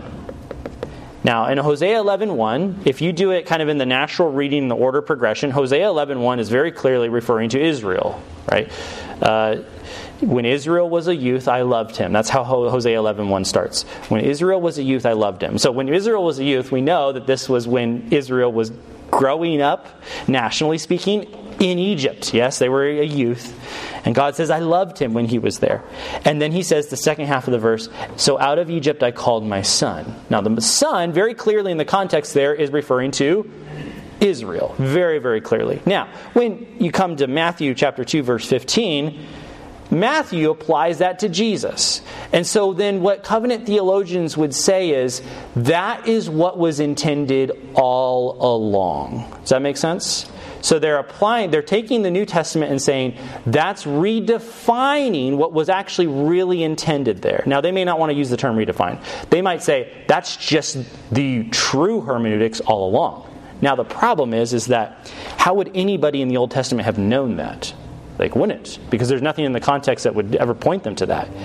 Now, in Hosea eleven one, if you do it kind of in the natural reading, the order progression, Hosea eleven one is very clearly referring to Israel, right? Uh, when Israel was a youth, I loved him. That's how Hosea eleven one starts. When Israel was a youth, I loved him. So when Israel was a youth, we know that this was when Israel was growing up, nationally speaking, in Egypt. Yes, they were a youth. And God says, I loved him when he was there. And then he says, the second half of the verse, so out of Egypt I called my son. Now the son, very clearly in the context there, is referring to Israel. Very, very clearly. Now, when you come to Matthew chapter two, verse fifteen, Matthew applies that to Jesus. And so then what covenant theologians would say is, that is what was intended all along. Does that make sense? So they're applying, they're taking the New Testament and saying, that's redefining what was actually really intended there. Now, they may not want to use the term redefine. They might say, that's just the true hermeneutics all along. Now, the problem is, is that how would anybody in the Old Testament have known that? They wouldn't, because there's nothing in the context that would ever point them to that.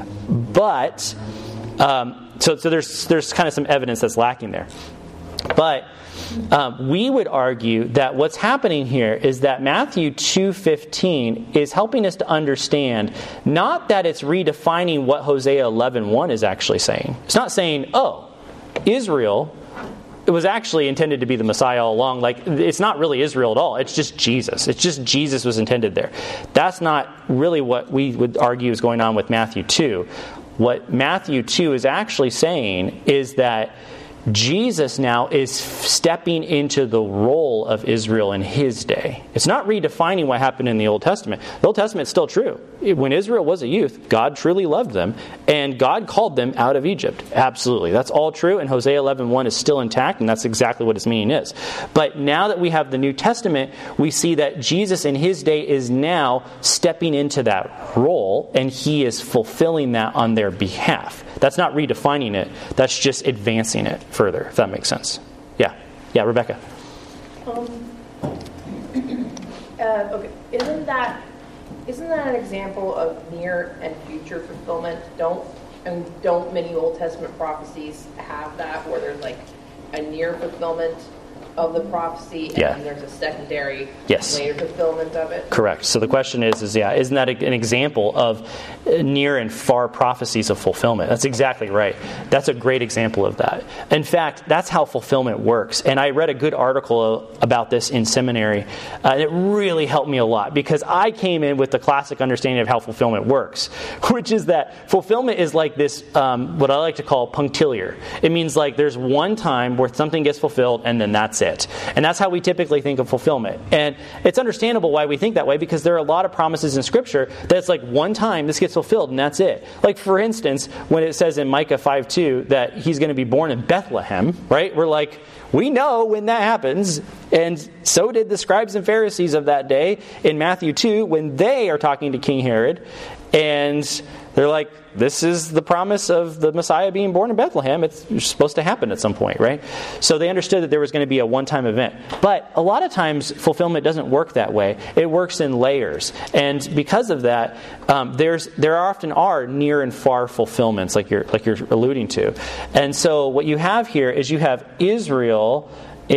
But, um, so, so there's there's kind of some evidence that's lacking there. But um, we would argue that what's happening here is that Matthew two fifteen is helping us to understand not that it's redefining what Hosea eleven one is actually saying. It's not saying, oh, Israel, it was actually intended to be the Messiah all along. Like, it's not really Israel at all. It's just Jesus. It's just Jesus was intended there. That's not really what we would argue is going on with Matthew two. What Matthew two is actually saying is that Jesus now is stepping into the role of Israel in his day. It's not redefining what happened in the Old Testament. The Old Testament is still true. When Israel was a youth, God truly loved them, and God called them out of Egypt. Absolutely. That's all true, and Hosea eleven one is still intact, and that's exactly what its meaning is. But now that we have the New Testament, we see that Jesus in his day is now stepping into that role, and he is fulfilling that on their behalf. That's not redefining it. That's just advancing it further, if that makes sense. Yeah. Yeah, Rebecca. Um, uh, okay. Isn't that isn't that an example of near and future fulfillment? Don't and don't many Old Testament prophecies have that, where there's like a near fulfillment of the prophecy, and yeah. then there's a secondary yes. later fulfillment of it? Correct. So the question is, is yeah, isn't that an example of near and far prophecies of fulfillment? That's exactly right. That's a great example of that. In fact, that's how fulfillment works. And I read a good article about this in seminary, uh, and it really helped me a lot, because I came in with the classic understanding of how fulfillment works, which is that fulfillment is like this, um, what I like to call punctiliar. It means like there's one time where something gets fulfilled, and then that's it. it. And that's how we typically think of fulfillment. And it's understandable why we think that way, because there are a lot of promises in Scripture that it's like one time this gets fulfilled and that's it. Like, for instance, when it says in Micah five two that he's going to be born in Bethlehem, right? We're like, we know when that happens, and so did the scribes and Pharisees of that day in Matthew two when they are talking to King Herod, and they're like, this is the promise of the Messiah being born in Bethlehem. It's supposed to happen at some point, right? So they understood that there was going to be a one-time event. But a lot of times, fulfillment doesn't work that way. It works in layers. And because of that, um, there's there often are near and far fulfillments, like you're like you're alluding to. And so what you have here is you have Israel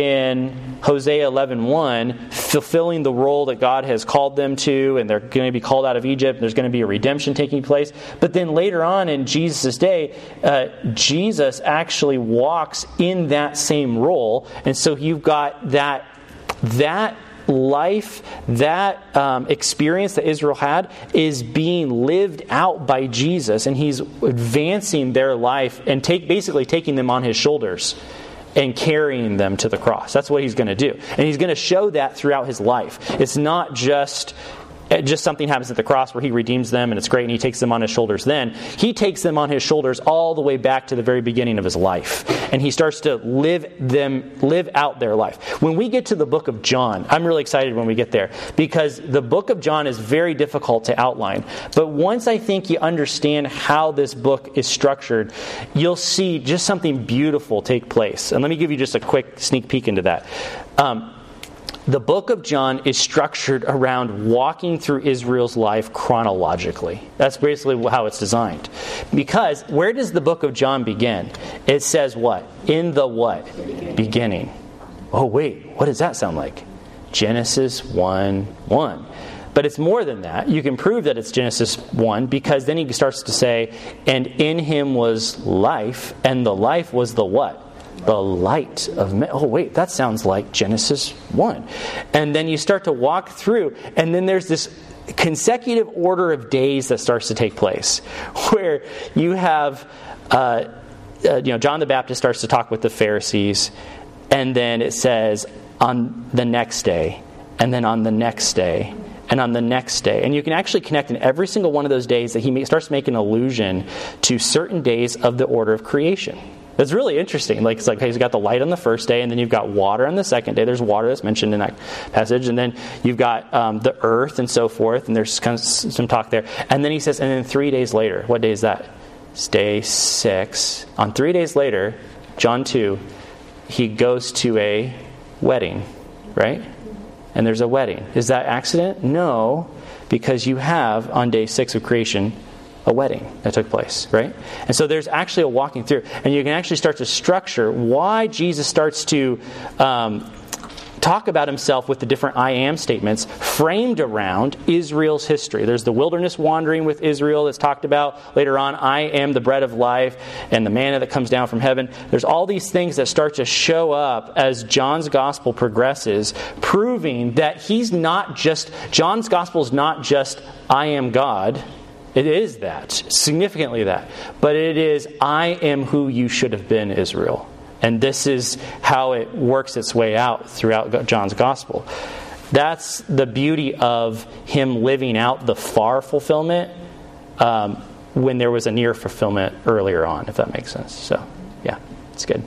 in Hosea eleven one, fulfilling the role that God has called them to, and they're going to be called out of Egypt. There's going to be a redemption taking place. But then later on in Jesus' day, uh, Jesus actually walks in that same role. And so you've got that that life, that um, experience that Israel had is being lived out by Jesus, and he's advancing their life and take basically taking them on his shoulders and carrying them to the cross. That's what he's going to do. And he's going to show that throughout his life. It's not just just something happens at the cross where he redeems them and it's great and he takes them on his shoulders then. He takes them on his shoulders all the way back to the very beginning of his life. And he starts to live them live out their life. When we get to the book of John, I'm really excited when we get there, because the book of John is very difficult to outline. But once I think you understand how this book is structured, you'll see just something beautiful take place. And let me give you just a quick sneak peek into that. Um, The book of John is structured around walking through Israel's life chronologically. That's basically how it's designed. Because where does the book of John begin? It says what? In the what? Beginning. Beginning. Oh, wait. What does that sound like? Genesis one one. But it's more than that. You can prove that it's Genesis one, because then he starts to say, and in him was life, and the life was the what? The light of men. Oh, wait, that sounds like Genesis one. And then you start to walk through, and then there's this consecutive order of days that starts to take place, where you have, uh, uh, you know, John the Baptist starts to talk with the Pharisees, and then it says on the next day, and then on the next day, and on the next day. And you can actually connect in every single one of those days that he starts to make an allusion to certain days of the order of creation. It's really interesting. Like, it's like, hey, you've got the light on the first day, and then you've got water on the second day. There's water that's mentioned in that passage. And then you've got um, the earth and so forth, and there's kind of some talk there. And then he says, and then three days later, what day is that? It's day six. On three days later, John two, he goes to a wedding, right? And there's a wedding. Is that accident? No, because you have, on day six of creation, a wedding that took place, right? And so there's actually a walking through. And you can actually start to structure why Jesus starts to um, talk about himself with the different I am statements framed around Israel's history. There's the wilderness wandering with Israel that's talked about later on. I am the bread of life and the manna that comes down from heaven. There's all these things that start to show up as John's gospel progresses, proving that he's not just, John's gospel is not just I am God. It is that, significantly that. But it is, I am who you should have been, Israel. And this is how it works its way out throughout John's gospel. That's the beauty of him living out the far fulfillment um, when there was a near fulfillment earlier on, if that makes sense. So, yeah, it's good.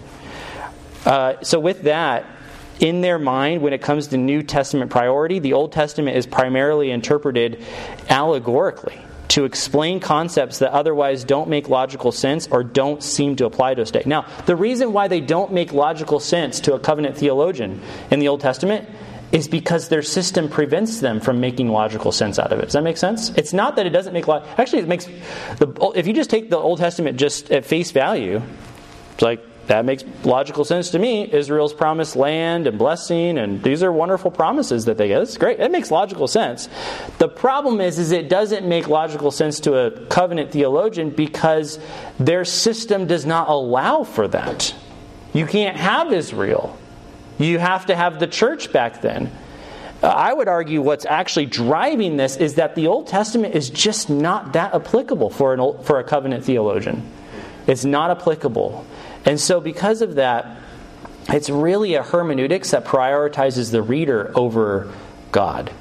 Uh, so with that, in their mind, when it comes to New Testament priority, the Old Testament is primarily interpreted allegorically, to explain concepts that otherwise don't make logical sense or don't seem to apply to us today. Now, the reason why they don't make logical sense to a covenant theologian in the Old Testament is because their system prevents them from making logical sense out of it. Does that make sense? It's not that it doesn't make logic. Actually, it makes the if you just take the Old Testament just at face value, it's like, that makes logical sense to me. Israel's promised land and blessing, and these are wonderful promises that they get. It's great. It makes logical sense. The problem is, is it doesn't make logical sense to a covenant theologian because their system does not allow for that. You can't have Israel. You have to have the church back then. Uh, I would argue what's actually driving this is that the Old Testament is just not that applicable for an for a covenant theologian. It's not applicable. And so because of that, it's really a hermeneutics that prioritizes the reader over God.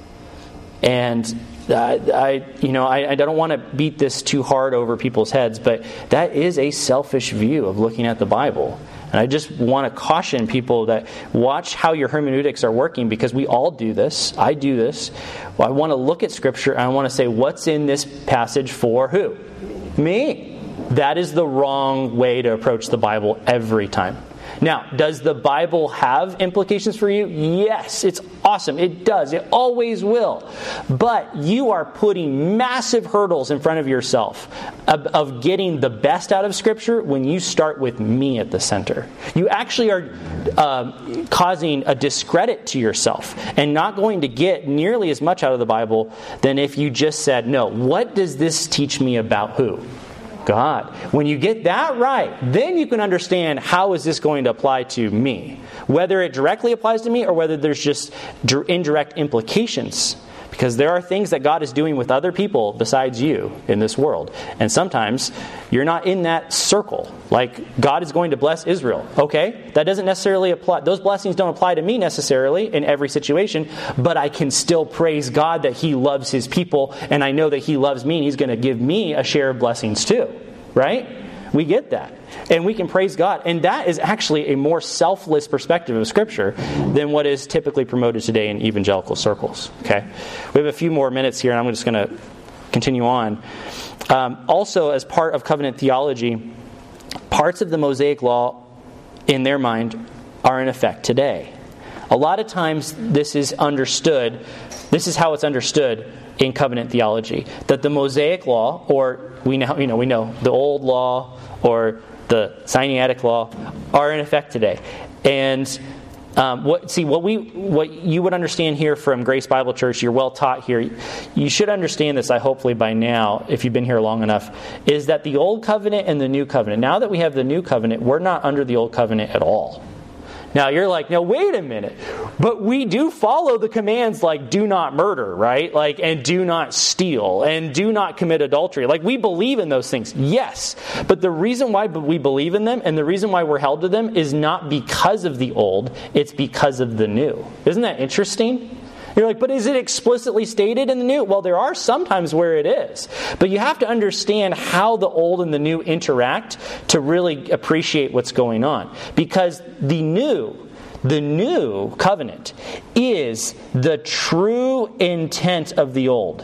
And uh, I, you know, I, I don't want to beat this too hard over people's heads, but that is a selfish view of looking at the Bible. And I just want to caution people that watch how your hermeneutics are working, because we all do this. I do this. Well, I want to look at Scripture and I want to say, what's in this passage for who? Me. That is the wrong way to approach the Bible every time. Now, does the Bible have implications for you? Yes, it's awesome. It does. It always will. But you are putting massive hurdles in front of yourself of, of getting the best out of Scripture when you start with me at the center. You actually are uh, causing a discredit to yourself and not going to get nearly as much out of the Bible than if you just said, no, what does this teach me about who? God. When you get that right, then you can understand how is this going to apply to me. Whether it directly applies to me or whether there's just indirect implications. Because there are things that God is doing with other people besides you in this world. And sometimes you're not in that circle. Like God is going to bless Israel. Okay, that doesn't necessarily apply. Those blessings don't apply to me necessarily in every situation. But I can still praise God that He loves His people. And I know that He loves me and He's going to give me a share of blessings too. Right? We get that. And we can praise God. And that is actually a more selfless perspective of Scripture than what is typically promoted today in evangelical circles. Okay? We have a few more minutes here, and I'm just going to continue on. Um, also, as part of covenant theology, parts of the Mosaic Law, in their mind, are in effect today. A lot of times, this is understood. This is how it's understood in covenant theology, that the Mosaic Law, or we know, you know, we know the Old Law or the Sinaitic Law, are in effect today. And um, what see what we what you would understand here from Grace Bible Church, you're well taught here. You should understand this, I hopefully by now, if you've been here long enough, is that the Old Covenant and the New Covenant. Now that we have the New Covenant, we're not under the Old Covenant at all. Now you're like, no, wait a minute. But we do follow the commands like do not murder, right? Like, and do not steal, and do not commit adultery. Like, we believe in those things, yes. But the reason why we believe in them and the reason why we're held to them is not because of the old, it's because of the new. Isn't that interesting? You're like, but is it explicitly stated in the new? Well, there are sometimes where it is. But you have to understand how the old and the new interact to really appreciate what's going on. Because the new, the new covenant is the true intent of the old.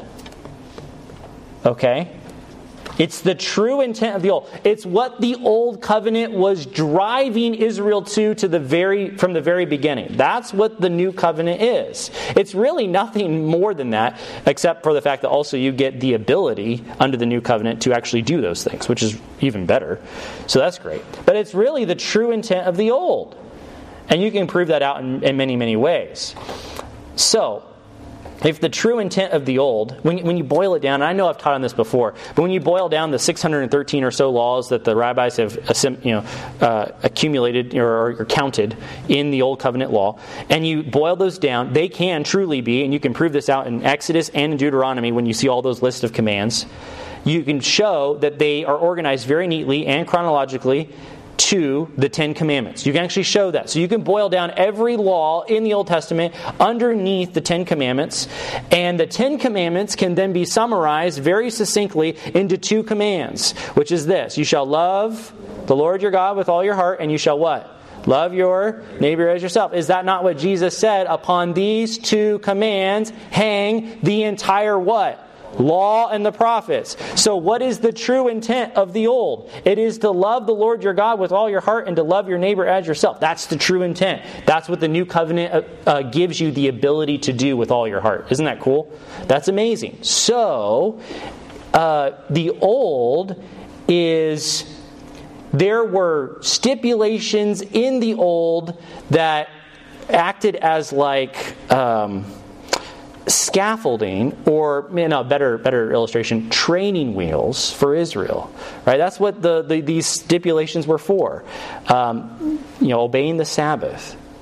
Okay? It's the true intent of the old. It's what the old covenant was driving Israel to, to the very from the very beginning. That's what the new covenant is. It's really nothing more than that, except for the fact that also you get the ability under the new covenant to actually do those things, which is even better. So that's great. But it's really the true intent of the old. And you can prove that out in, in many, many ways. So, if the true intent of the old, when, when you boil it down, and I know I've taught on this before, but when you boil down the six hundred thirteen or so laws that the rabbis have you know, uh, accumulated or, or counted in the Old Covenant law, and you boil those down, they can truly be, and you can prove this out in Exodus and in Deuteronomy when you see all those lists of commands, you can show that they are organized very neatly and chronologically to the Ten Commandments. You can actually show that. So you can boil down every law in the Old Testament underneath the Ten Commandments, and the Ten Commandments can then be summarized very succinctly into two commands, which is this: you shall love the Lord your God with all your heart, and you shall what? Love your neighbor as yourself. Is that not what Jesus said? Upon these two commands hang the entire what? Law and the prophets. So what is the true intent of the old? It is to love the Lord your God with all your heart and to love your neighbor as yourself. That's the true intent. That's what the new covenant uh, gives you the ability to do with all your heart. Isn't that cool? That's amazing. So uh, the old is, there were stipulations in the old that acted as like Um, scaffolding, or you know, better better illustration, training wheels for Israel. Right? That's what the, the these stipulations were for. Um, you know, obeying the Sabbath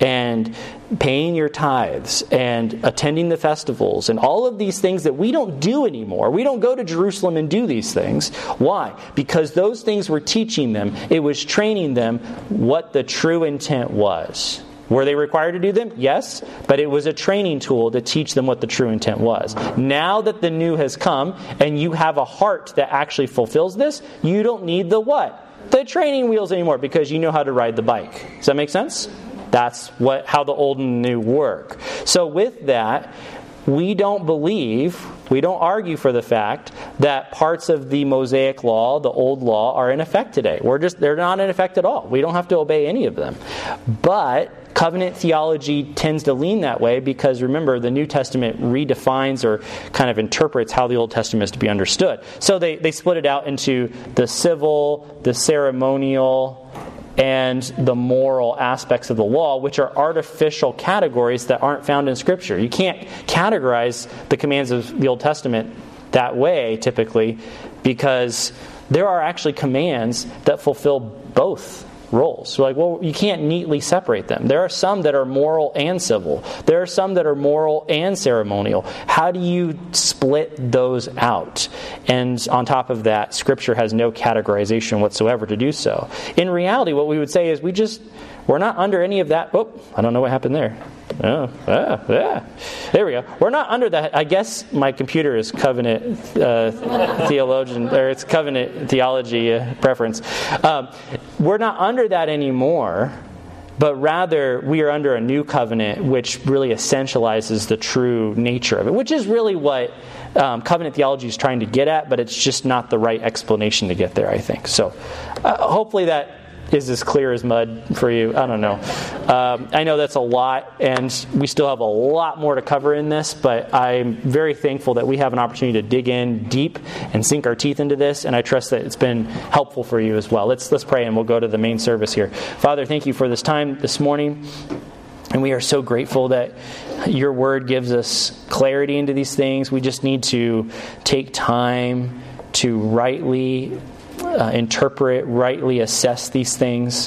and paying your tithes and attending the festivals and all of these things that we don't do anymore. We don't go to Jerusalem and do these things. Why? Because those things were teaching them. It was training them what the true intent was. Were they required to do them? Yes, but it was a training tool to teach them what the true intent was. Now that the new has come and you have a heart that actually fulfills this, you don't need the what? The training wheels anymore, because you know how to ride the bike. Does that make sense? That's what how the old and new work. So with that, we don't believe, we don't argue for the fact that parts of the Mosaic law, the old law, are in effect today. We're just they're not in effect at all. We don't have to obey any of them. But covenant theology tends to lean that way because, remember, the New Testament redefines or kind of interprets how the Old Testament is to be understood. So they, they split it out into the civil, the ceremonial, and the moral aspects of the law, which are artificial categories that aren't found in Scripture. You can't categorize the commands of the Old Testament that way, typically, because there are actually commands that fulfill both roles. So like, well, you can't neatly separate them. There are some that are moral and civil. There are some that are moral and ceremonial. How do you split those out? And on top of that, Scripture has no categorization whatsoever to do so. In reality, what we would say is we just, we're not under any of that. Oh, I don't know what happened there. Oh, ah, ah. There we go. We're not under that. I guess my computer is covenant uh, theologian, or it's covenant theology uh, preference. Um, we're not under that anymore, but rather we are under a new covenant, which really essentializes the true nature of it, which is really what um, covenant theology is trying to get at, but it's just not the right explanation to get there, I think. So uh, hopefully that is as clear as mud for you. I don't know. Um, I know that's a lot, and we still have a lot more to cover in this, but I'm very thankful that we have an opportunity to dig in deep and sink our teeth into this, and I trust that it's been helpful for you as well. Let's let's pray, and we'll go to the main service here. Father, thank you for this time this morning, and we are so grateful that your word gives us clarity into these things. We just need to take time to rightly Uh, interpret, rightly assess these things.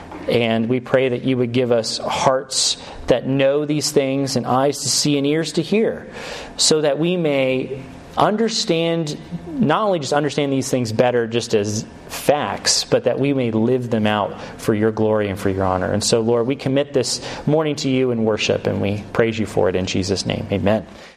And we pray that you would give us hearts that know these things and eyes to see and ears to hear, so that we may understand, not only just understand these things better just as facts, but that we may live them out for your glory and for your honor. And so, Lord, we commit this morning to you in worship, and we praise you for it in Jesus' name. Amen.